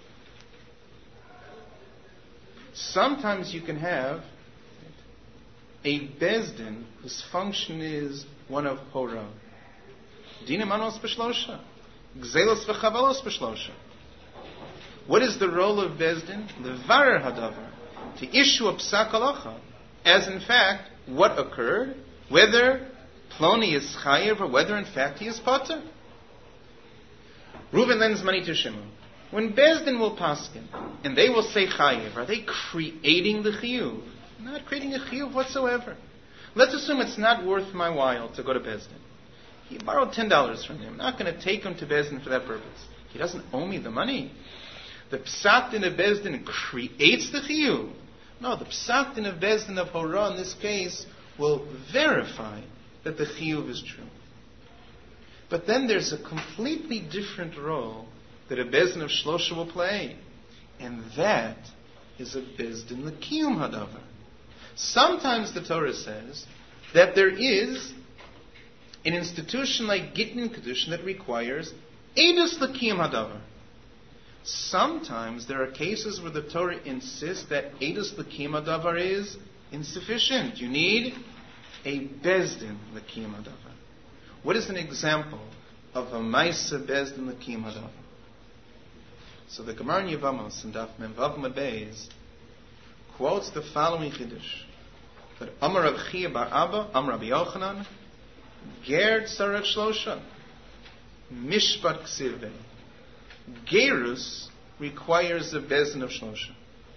Sometimes you can have a Bezdin whose function is one of Hora. Dina manos b'shlosha. Gzelos v'chavalos b'shlosha. What is the role of Bezdin? Levarer hadavar. To issue a psak halacha. As in fact, what occurred? Whether Ploni is chayiv or whether in fact he is pater. Reuven lends money to Shimon. When Bezdin will paskin, and they will say chayiv, are they creating the chiyuv? Not creating a chiyuv whatsoever. Let's assume it's not worth my while to go to Bezdin. He borrowed $10 from him. I'm not going to take him to Bezdin for that purpose. He doesn't owe me the money. The psak din of Bezdin creates the chiyuv. No, the psak din of Bezdin of Hora in this case will verify that the chiyuv is true. But then there's a completely different role that a Bezdin of Shlosha will play. And that is a Bezdin l'kiyum hadavar. Sometimes the Torah says that there is an institution like Gittin Kedushin that requires Eidus l'kiyum hadavar. Sometimes there are cases where the Torah insists that Eidus l'kiyum hadavar is insufficient. You need a Bezdin l'kiyum hadavar. What is an example of a Maisa Bezdin l'kiyum hadavar? So the Gemara in Yevamos in Daf Mem Vav Beis quotes the following chiddush: that Amar Rav Chia bar Abba, Amar Rabbi Yochanan, Ger Tzaret Shlosha, Mishpat Ksivei. Gerus requires a Bezdin of Shlosha.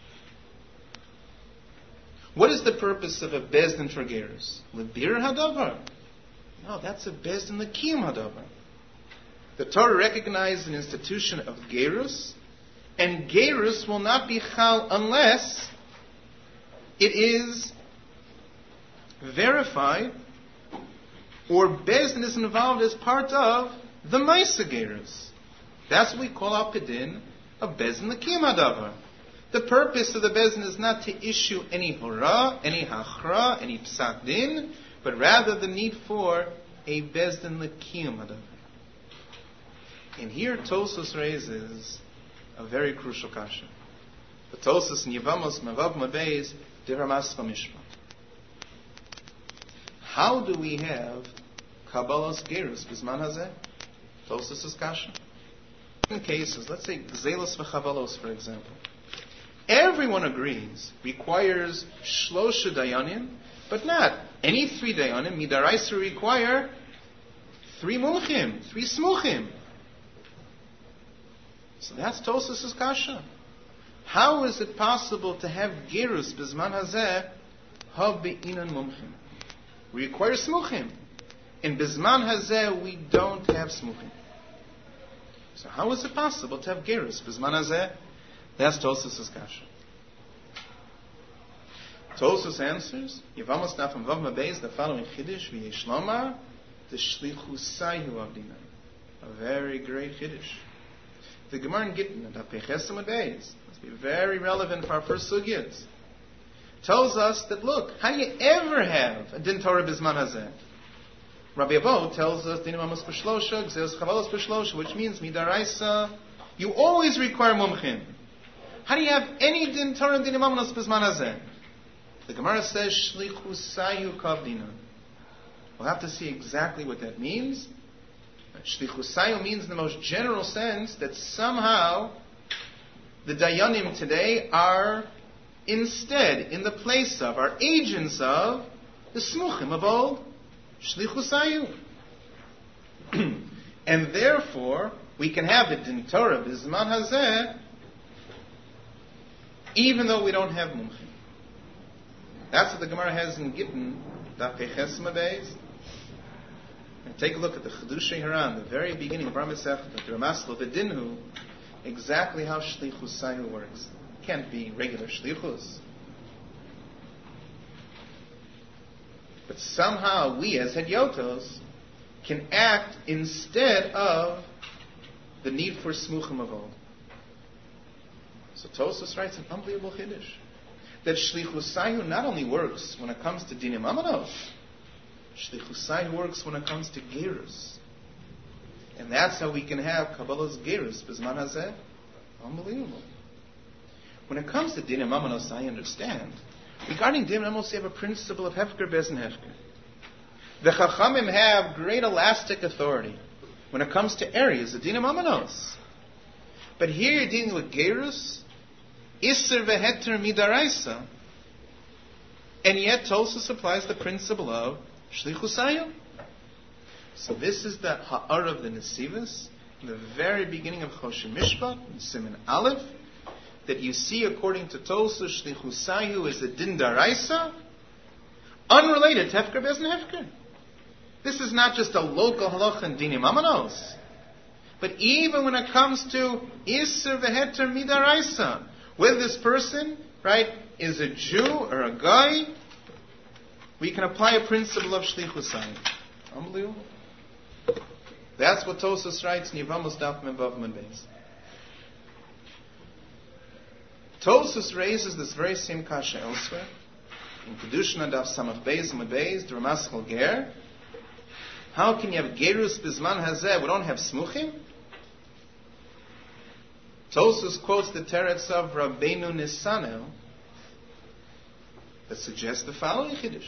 What is the purpose of a Bezdin for Gerus? Lebir Hadavar. No, that's a Bezdin l'kiyum hadavar. The Torah recognizes an institution of Gerus, and Gerus will not be chal unless it is verified or Bezdin is involved as part of the Maisa Gerus. That's what we call al Pedin a Bezdin l'kiyum hadavar. The purpose of the Bezdin is not to issue any hora, any hachra, any psak din, but rather the need for a Bezdin l'kiyum hadavar. And here Tosfos raises a very crucial kasha. The Tosfos in Yevamos Mevav Beis Divrei Maschil Mishpat. How do we have Kabbalas Gerus Bizman Hazeh? Tosfos' kasha. In cases, let's say Gzelos v'Chavalos, for example, everyone agrees requires Shlosha Dayanim, but not any 3 Dayanim. Midaraisa require 3 Mumchim, 3 Smuchim. So that's Tosfos' kasha. How is it possible to have Gerus Bizman Hazeh ha be'inan Mumchim? We require Smuchim. In Bizman Hazeh we don't have Smuchim. So how is it possible to have Gerus Bizman Hazeh? That's Tosfos' kasha. Tosfos answers, Yevamos Daf Mem Vav Beis, the following chiddush, v'yesh lomar, the shlichusayhu avdina. A very great chiddush. The Gemara in Gittin, Daf Peches Amud Beis, must be very relevant for our first sugyas, tells us that, look, how do you ever have a din Torah Bizman Hazeh? Rabbi Avo tells us, Dinim Amos B'Shlosha, Gzeos Chavalos B'Shlosha, which means, Midaraisa, you always require Mumchim. How do you have any din Torah and Dinim Amos Bizman Hazeh? The Gemara says, Shlichusayu Kavdina. We'll have to see exactly what that means. Shlichusayu means in the most general sense that somehow the Dayanim today are instead, in the place of, are agents of the Smuchim of old. Shlichusayu. And therefore, we can have it in Torah, Bizman Hazeh, even though we don't have Mumchim. That's what the Gemara has in Gittin, Daf Peches Amud Beis. And take a look at the Chiddushei Haran, the very beginning of Bar Masechta, the Ramaskal, the Dinhu, exactly how Shlichusayu works. It can't be regular Shlichus. But somehow we, as Hedyotos, can act instead of the need for Smuchim of old. So Tosfos writes an unbelievable Chiddush, that Shlichusayu not only works when it comes to Dinim Amanos, Shlichusayu works when it comes to Gerus. And that's how we can have Kabbalah's Gerus, Bizman Hazeh. Unbelievable. When it comes to Dinim Amanos, I understand. Regarding Din Amos, you have a principle of Hefker Bezin Hefker. The Chachamim have great elastic authority when it comes to areas of Dinam Amanos. But here you're dealing with Gerus, Isser Veheter Midaraisa, and yet Tosfos applies the principle of Shlichus Hayom. So this is the Ha'ar of the Nesivos, in the very beginning of Choshen Mishpat, in Siman Aleph, that you see according to Tosfos, Shlichus Hayom is the Din Daraisa, unrelated to Hefker Bezin Hefker. This is not just a local halacha in Dinim Amanos, but even when it comes to Isser Veheter Midaraisa, whether this person, right, is a Jew or a guy, we can apply a principle of Shlichus Hayom. Unbelievable. That's what Tosfos writes in Yevamos Daf Mem Vav Mem Beis. Tosfos raises this very same kasha elsewhere. In Kedushin Daf Samach Beis Mem Beis, the Ramaschal Ger. How can you have Gerus Bizman Hazeh? We don't have Smuchim? Tosfos quotes the teretz of Rabbeinu Nisanel that suggests the following Chiddush.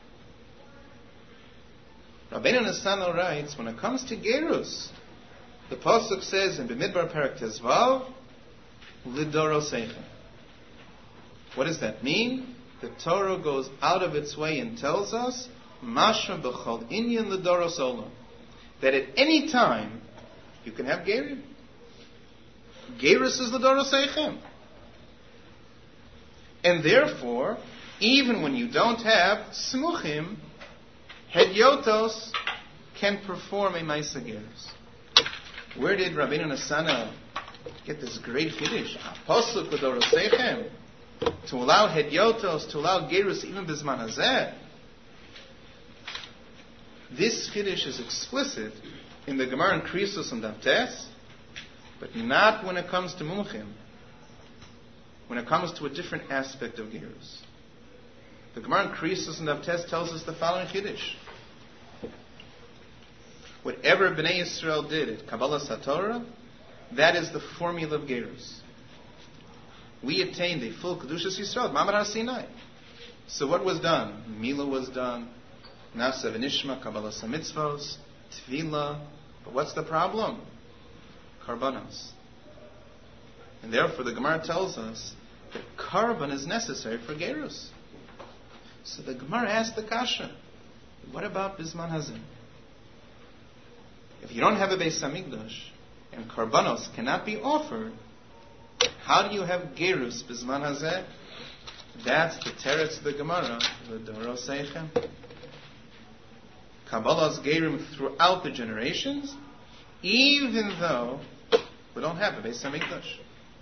Rabbeinu Nisanel writes, when it comes to Gerus, the Pasuk says in B'midbar Perek Tezvav, Lidoroseichem. What does that mean? The Torah goes out of its way and tells us, Mashma B'chol Inyan Lidoros Olam, that at any time you can have Gerim. Gerus is Lidoroseichem. And therefore, even when you don't have Smuchim, Hedyotos can perform a Maisa Gerus. Where did Rabbeinu Nisanel get this great Chiddush? Pasuk Lidoroseichem, to allow Hedyotos, to allow Gerus even Bizman Hazeh. This Chiddush is explicit in the Gemara in Krisos and Daftes, but not when it comes to Mumchim, when it comes to a different aspect of Gerus. The Gemara in Krisos and Daftes tells us the following Chiddush. Whatever Bnei Yisrael did at Kabbalah Satorah, that is the formula of Gerus. We attained a full Kedushas Yisrael, Mamad HaSinai. So what was done? Mila was done, Nasa v'nishma, Kabbalah Samitzvos, Tefillah. But what's the problem? Karbanos. And therefore the Gemara tells us that Karban is necessary for Gerus. So the Gemara asks the Kasha, what about Bizman Hazeh? If you don't have a Beis Hamikdash and Karbanos cannot be offered, how do you have Gerus Bizman Hazeh? That's the teretz of the Gemara, the Doroseichem. Kabbalah's Gerim throughout the generations, even though we don't have a Beis Hamikdash.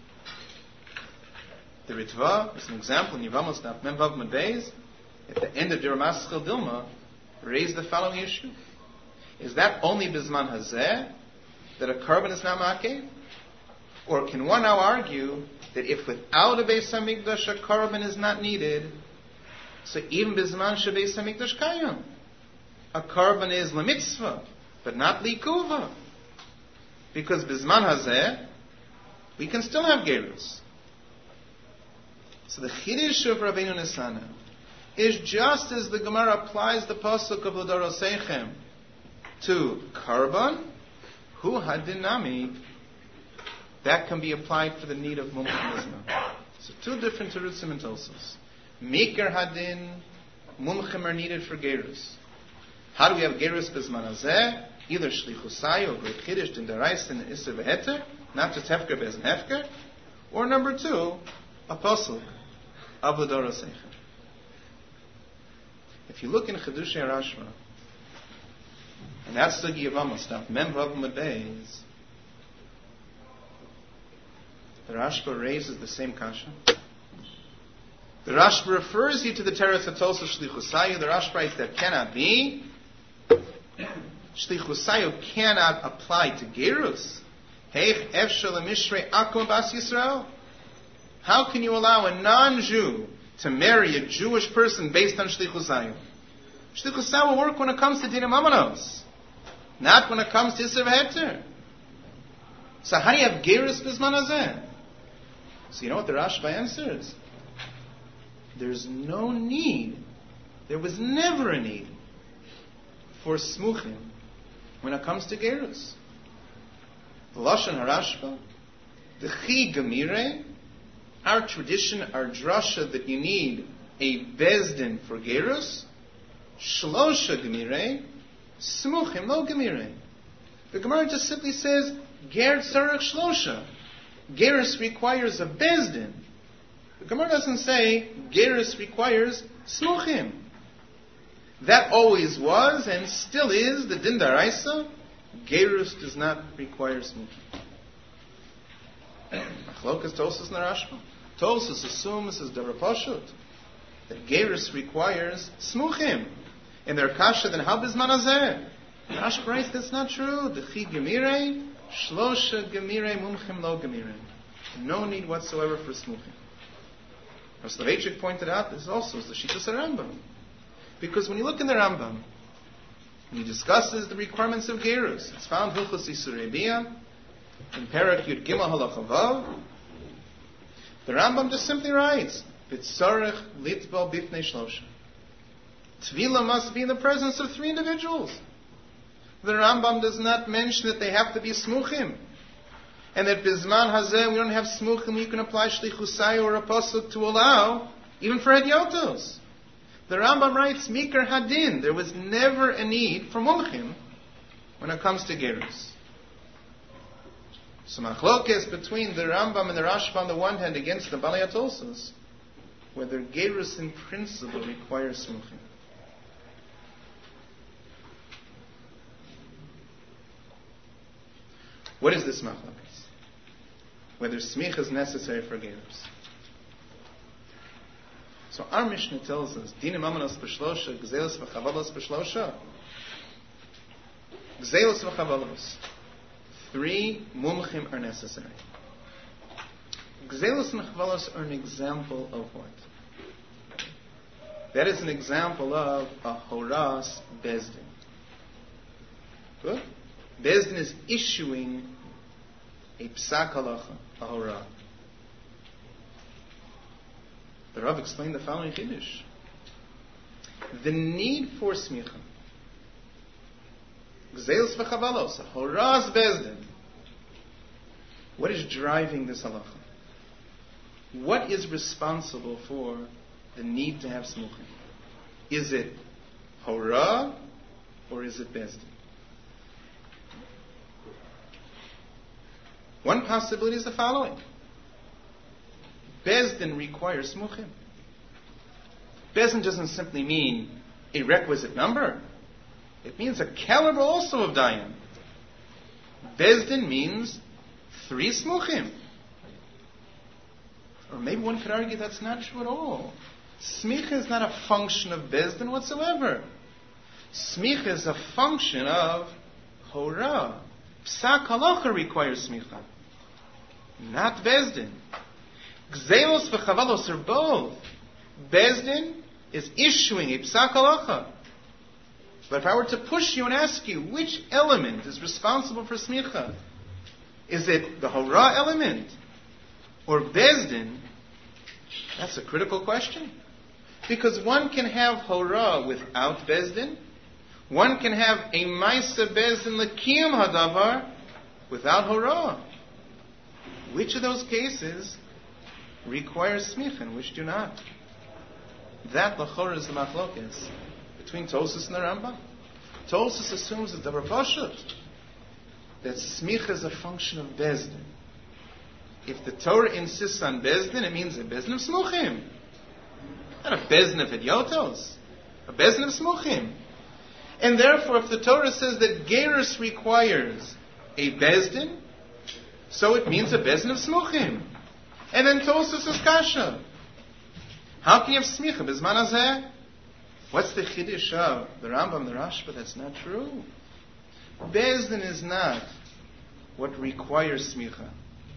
The Ritva is an example in Yevamos Daf Mem Vav Mem Beis. At the end of the Ramaschal Dilma, raised the following issue: is that only Bizman Hazeh that a carbon is not makeh? Or can one now argue that if without a Beis Hamikdash a carbon is not needed, so even Bizman Beis Hamikdash Kayam, a carbon is lemitzvah, but not likuva? Because Bizman Hazeh, we can still have Gerus. So the Chiddush of Rabbeinu Nisanel is just as the Gemara applies the pasuk of L'doroseichem to Karban, Hu Hadinami, that can be applied for the need of Mumchim. So two different terutzim and Tosfos. Mikar Hadin, Mumchim are needed for Gerus. How do we have Gerus Bizman Hazeh? Either Shlichus Hayom or Great Chiddush Din Daraisa and Isser Veheter, not just Hefker Bezin Hefker, or number two, a pasuk of L'doroseichem. If you look in Chedushei Rashba, and that's the Yevamos Daf Mem Vav Mem Beis, the Rashba raises the same kasha. The Rashba refers you to the teretz of Tosfos Shlichus Hayom. The Rashba writes that cannot be. Shlichus Hayom cannot apply to Gerus. Heich efshel mishrei akum bas Yisrael. How can you allow a non-Jew to marry a Jewish person based on Shlichus Hayom? Shlichus Hayom will work when it comes to Dinim Amanos, not when it comes to Isser Veheter. So how do you have Gerus Bizman Hazeh? So you know what the Rashba answers? there's no need, there was never a need for smuchim when it comes to gerus. The Lashon Harashba, the Chi Gemire, our tradition, our drasha that you need a bezdin for gerus, Shlosha Gemire, smuchim lo Gemire. The Gemara just simply says, ger tzarech shlosha. Gerus requires a bezdin. The Gemara doesn't say gerus requires smuchim. That always was and still is the din daraisa. Gerus does not require smuchim. Machlokas Tosas Narashba. Tosas assumes as davar pashut that gerus requires smuchim. In their kasha, then how bizman hazeh? Rashi writes that's not true. The chi gemire, shlosha gemire, mumchim lo gemire. No need whatsoever for smuchim. As Soloveitchik pointed out, this also is the Shittas Rambam. Because when you look in the Rambam, he discusses the requirements of gerus. It's found Hilchos Isurei Biyah in Perek Yud Gimel Halacha Vav. The Rambam just simply writes, "B'tzarech litbal bifnei shlosha." Tvila must be in the presence of three individuals. The Rambam does not mention that they have to be smuchim. And that bizman hazeh, we don't have smuchim, we can apply shlichusai or a pasuk to allow, even for hedyotos. The Rambam writes, Mikar Hadin, there was never a need for mumchim when it comes to gerus. So machlokes between the Rambam and the Rashba on the one hand against the Balei HaTosfos, whether gerus in principle requires smuchim. What is this machlokes? Whether smicha is necessary for gerus. So our Mishnah tells us, dinim amanos b'shlosha, gzelos v'chavalos b'shlosha. Gzelos v'chavalos. 3 mumchim are necessary. Gzelos and chavalos are an example of what? That is an example of a horas bezdin. Good? Bezdin is issuing a psak halacha, a hora. The Rav explained the following chiddush. The need for smicha, gzelos v'chavalos, a horas bezdin. What is driving this halacha? What is responsible for the need to have smuchim? Is it hora or is it bezdin? One possibility is the following. Bezdin requires smuchim. Bezdin doesn't simply mean a requisite number. It means a caliber also of dayan. Bezdin means 3 smuchim. Or maybe one could argue that's not true at all. Smicha is not a function of bezdin whatsoever. Smicha is a function of hora. Psak halacha requires smicha, not bezdin. Gzelos v'chavalos are both. Bezdin is issuing a psak halacha. But if I were to push you and ask you which element is responsible for smicha, is it the hora element or bezdin? That's a critical question. Because one can have hora without bezdin. One can have a Maisa Bezdin L'Kiyum Hadavar without Hora. Which of those cases requires smicha and which do not? That L'chora is the machlokes between Tosfos and the Rambam. Tosfos assumes that davar pashut, that smicha is a function of Bezdin. If the Torah insists on Bezdin, it means a Bezdin of smuchim. Not a Bezdin of hedyotos. A Bezdin of smuchim. And therefore, if the Torah says that gerus requires a bezdin, so it means a bezdin of smuchim. And then Tosfos is kasha. How can you have smicha bizman hazeh? What's the chiddush of the Rambam, the Rashba? That's not true. Bezdin is not what requires smicha.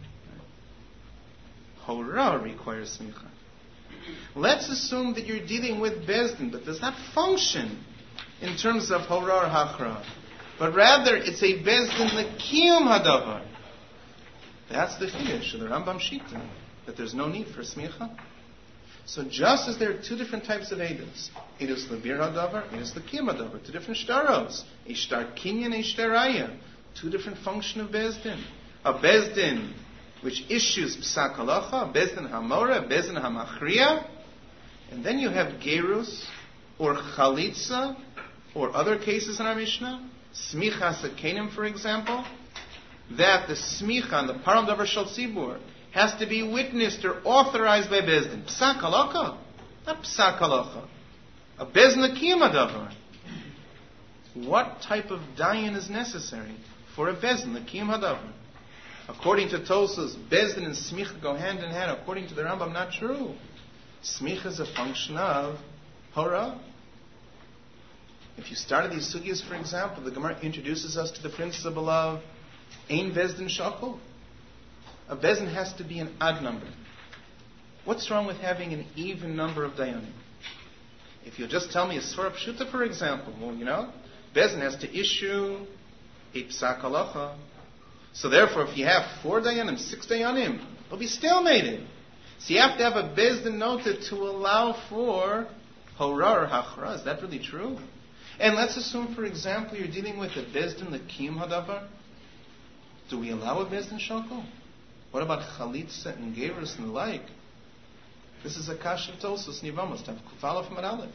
Hora requires smicha. Let's assume that you're dealing with bezdin, but does not function in terms of hora or hachra, but rather it's a bezdin l'kiyum hadavar. That's the chiddush of the Rambam Shita, that there's no need for smicha. So just as there are two different types of edus, edus lebir hadavar, edus lekiyum hadavar, two different shtaros, a shtar kinyan, a shtar raya, two different function of bezdin. A bezdin which issues psak halacha, a bezdin hamora, a bezdin hamachriya, and then you have gerus or chalitza or other cases in our Mishnah, smicha sakenim, for example, that the smicha on the param davar shel tzibur has to be witnessed or authorized by bezdin. Psak halacha, not psak halacha. A bezdin lekiyum hadavar. What type of dayan is necessary for a bezdin lekiyum hadavar? According to Tosas, bezdin and smicha go hand in hand. According to the Rambam, not true. Smicha is a function of hora. If you started these sugyas, for example, the Gemara introduces us to the principle of ein bezdin shakul. A bezdin has to be an odd number. What's wrong with having an even number of dayanim? If you'll just tell me a svara pshuta, for example, well, bezdin has to issue a psak halacha. So therefore, if you have 4 dayanim, 6 dayanim, it'll be stalemated. So you have to have a bezdin noted to allow for hora or hachra. Is that really true? And let's assume, for example, you're dealing with a bezdin lekiyum hadavar. Do we allow a bezdin shakul? What about chalitza and gerus and the like? This is a kasha of Tosas Nivamos, Kufala from Aleph.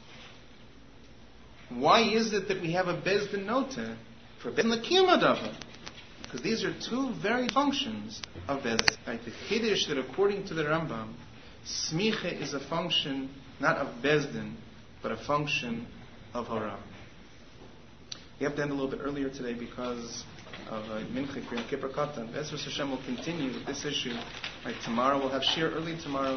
Why is it that we have a bezdin nota for bezdin lekiyum hadavar? Because these are two very functions of bezdin. Like the chiddush that according to the Rambam, smicha is a function not of bezdin, but a function of hora. We have to end a little bit earlier today because of Mincha Kriyat Kippur Katan. Ezra Hashem will continue with this issue. Tomorrow we'll have shir early tomorrow.